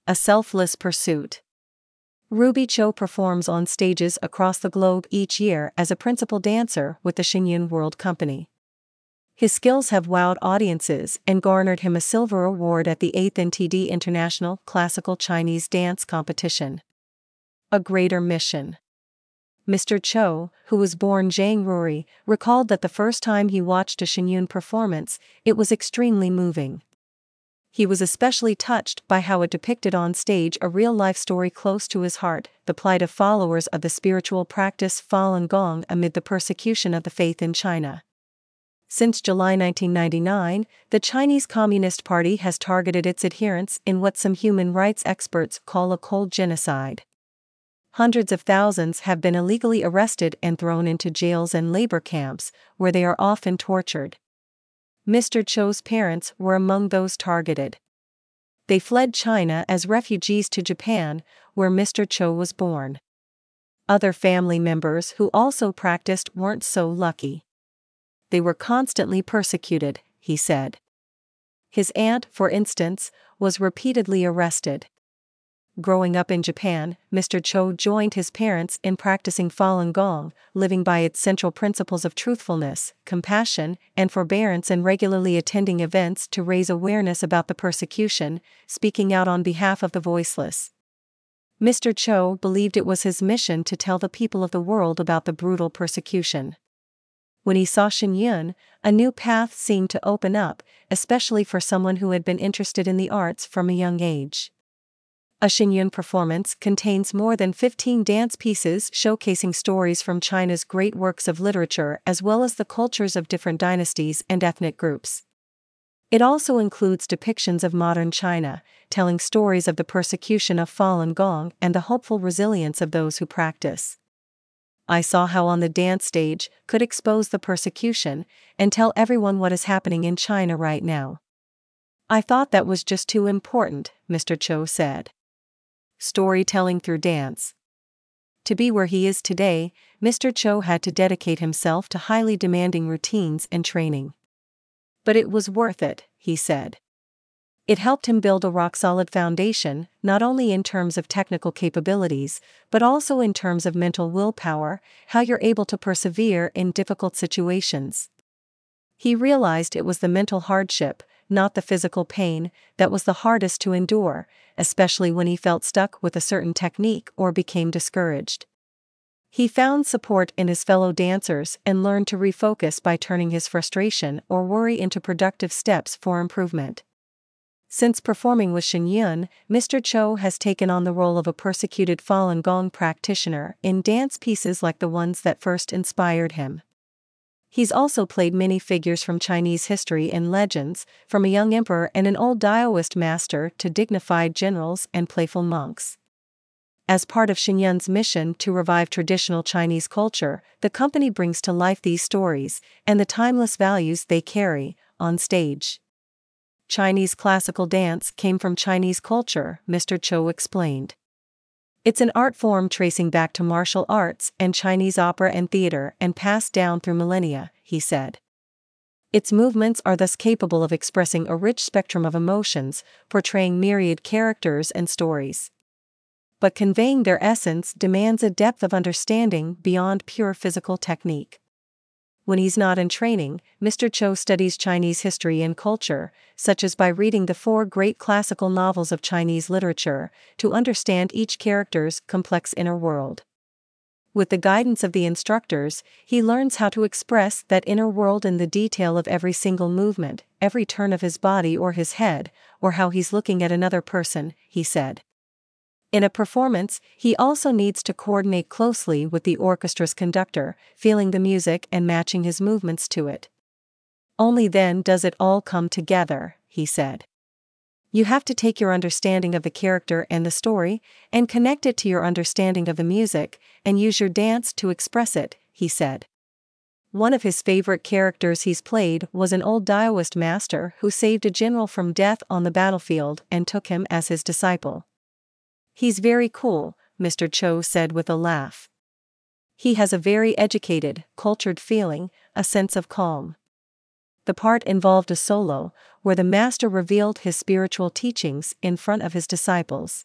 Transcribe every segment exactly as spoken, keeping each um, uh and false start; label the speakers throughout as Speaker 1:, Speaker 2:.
Speaker 1: A selfless pursuit. Ruby Cho performs on stages across the globe each year as a principal dancer with the Shenyun World Company. His skills have wowed audiences and garnered him a silver award at the eighth N T D International Classical Chinese Dance Competition. A greater mission. Mister Cho, who was born Zhang Ruri, recalled that the first time he watched a Shenyun performance, it was extremely moving. He was especially touched by how it depicted on stage a real-life story close to his heart, the plight of followers of the spiritual practice Falun Gong amid the persecution of the faith in China. Since July nineteen ninety-nine, the Chinese Communist Party has targeted its adherents in what some human rights experts call a cold genocide. Hundreds of thousands have been illegally arrested and thrown into jails and labor camps, where they are often tortured. Mister Cho's parents were among those targeted. They fled China as refugees to Japan, where Mister Cho was born. Other family members who also practiced weren't so lucky. They were constantly persecuted, he said. His aunt, for instance, was repeatedly arrested. Growing up in Japan, Mister Cho joined his parents in practicing Falun Gong, living by its central principles of truthfulness, compassion, and forbearance, and regularly attending events to raise awareness about the persecution, speaking out on behalf of the voiceless. Mister Cho believed it was his mission to tell the people of the world about the brutal persecution. When he saw Shenyun, a new path seemed to open up, especially for someone who had been interested in the arts from a young age. A Shenyun performance contains more than fifteen dance pieces showcasing stories from China's great works of literature as well as the cultures of different dynasties and ethnic groups. It also includes depictions of modern China, telling stories of the persecution of Falun Gong and the hopeful resilience of those who practice. I saw how on the dance stage could expose the persecution and tell everyone what is happening in China right now. I thought that was just too important, Mister Cho said. Storytelling through dance. To be where he is today, Mister Cho had to dedicate himself to highly demanding routines and training. But it was worth it, he said. It helped him build a rock-solid foundation, not only in terms of technical capabilities, but also in terms of mental willpower, how you're able to persevere in difficult situations. He realized it was the mental hardship, not the physical pain, that was the hardest to endure, especially when he felt stuck with a certain technique or became discouraged. He found support in his fellow dancers and learned to refocus by turning his frustration or worry into productive steps for improvement. Since performing with Shenyun, Mister Cho has taken on the role of a persecuted Falun Gong practitioner in dance pieces like the ones that first inspired him. He's also played many figures from Chinese history and legends, from a young emperor and an old Daoist master to dignified generals and playful monks. As part of Shenyun's mission to revive traditional Chinese culture, the company brings to life these stories and the timeless values they carry on stage. Chinese classical dance came from Chinese culture, Mister Cho explained. It's an art form tracing back to martial arts and Chinese opera and theater and passed down through millennia, he said. Its movements are thus capable of expressing a rich spectrum of emotions, portraying myriad characters and stories. But conveying their essence demands a depth of understanding beyond pure physical technique. When he's not in training, Mister Cho studies Chinese history and culture, such as by reading the four great classical novels of Chinese literature, to understand each character's complex inner world. With the guidance of the instructors, he learns how to express that inner world in the detail of every single movement, every turn of his body or his head, or how he's looking at another person, he said. In a performance, he also needs to coordinate closely with the orchestra's conductor, feeling the music and matching his movements to it. Only then does it all come together, he said. You have to take your understanding of the character and the story, and connect it to your understanding of the music, and use your dance to express it, he said. One of his favorite characters he's played was an old Daoist master who saved a general from death on the battlefield and took him as his disciple. He's very cool, Mister Cho said with a laugh. He has a very educated, cultured feeling, a sense of calm. The part involved a solo, where the master revealed his spiritual teachings in front of his disciples.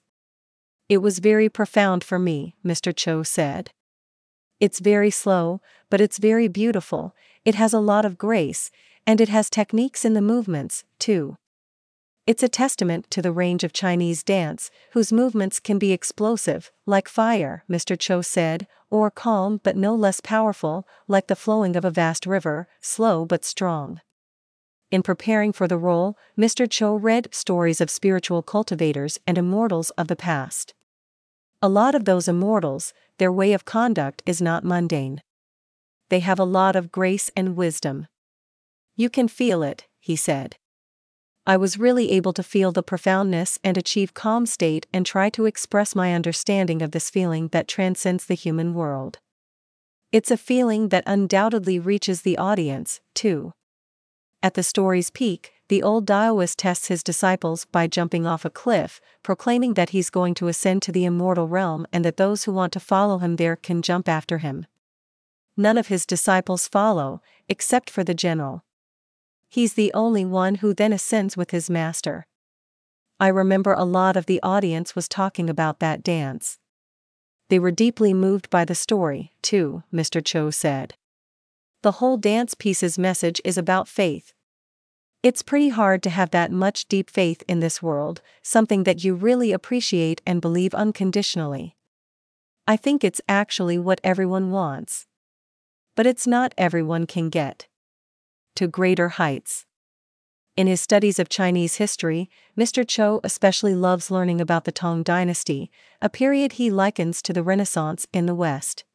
Speaker 1: It was very profound for me, Mister Cho said. It's very slow, but it's very beautiful, it has a lot of grace, and it has techniques in the movements, too. It's a testament to the range of Chinese dance, whose movements can be explosive, like fire, Mister Cho said, or calm but no less powerful, like the flowing of a vast river, slow but strong. In preparing for the role, Mister Cho read stories of spiritual cultivators and immortals of the past. A lot of those immortals, their way of conduct is not mundane. They have a lot of grace and wisdom. You can feel it, he said. I was really able to feel the profoundness and achieve calm state and try to express my understanding of this feeling that transcends the human world. It's a feeling that undoubtedly reaches the audience, too. At the story's peak, the old Daoist tests his disciples by jumping off a cliff, proclaiming that he's going to ascend to the immortal realm and that those who want to follow him there can jump after him. None of his disciples follow, except for the general. He's the only one who then ascends with his master. I remember a lot of the audience was talking about that dance. They were deeply moved by the story, too, Mister Cho said. The whole dance piece's message is about faith. It's pretty hard to have that much deep faith in this world, something that you really appreciate and believe unconditionally. I think it's actually what everyone wants. But it's not everyone can get to greater heights. In his studies of Chinese history, Mister Cho especially loves learning about the Tang Dynasty, a period he likens to the Renaissance in the West.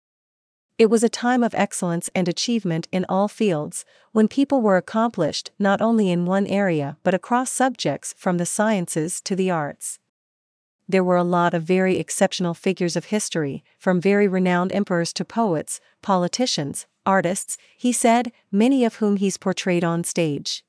Speaker 1: It was a time of excellence and achievement in all fields, when people were accomplished not only in one area but across subjects from the sciences to the arts. There were a lot of very exceptional figures of history, from very renowned emperors to poets, politicians, artists, he said, many of whom he's portrayed on stage.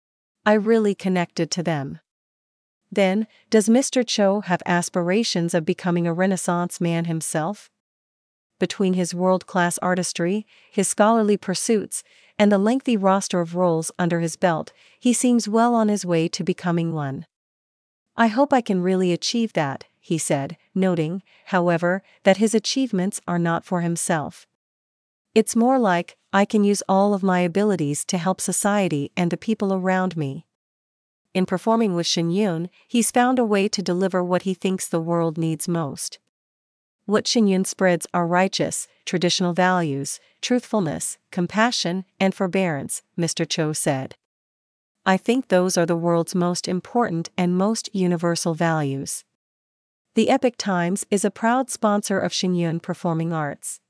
Speaker 1: I really connected to them. Then, does Mister Cho have aspirations of becoming a Renaissance man himself? Between his world-class artistry, his scholarly pursuits, and the lengthy roster of roles under his belt, he seems well on his way to becoming one. I hope I can really achieve that, he said, noting, however, that his achievements are not for himself. It's more like, I can use all of my abilities to help society and the people around me. In performing with Shen Yun, he's found a way to deliver what he thinks the world needs most. What Shen Yun spreads are righteous, traditional values, truthfulness, compassion, and forbearance, Mister Cho said. I think those are the world's most important and most universal values. The Epoch Times is a proud sponsor of Shen Yun Performing Arts.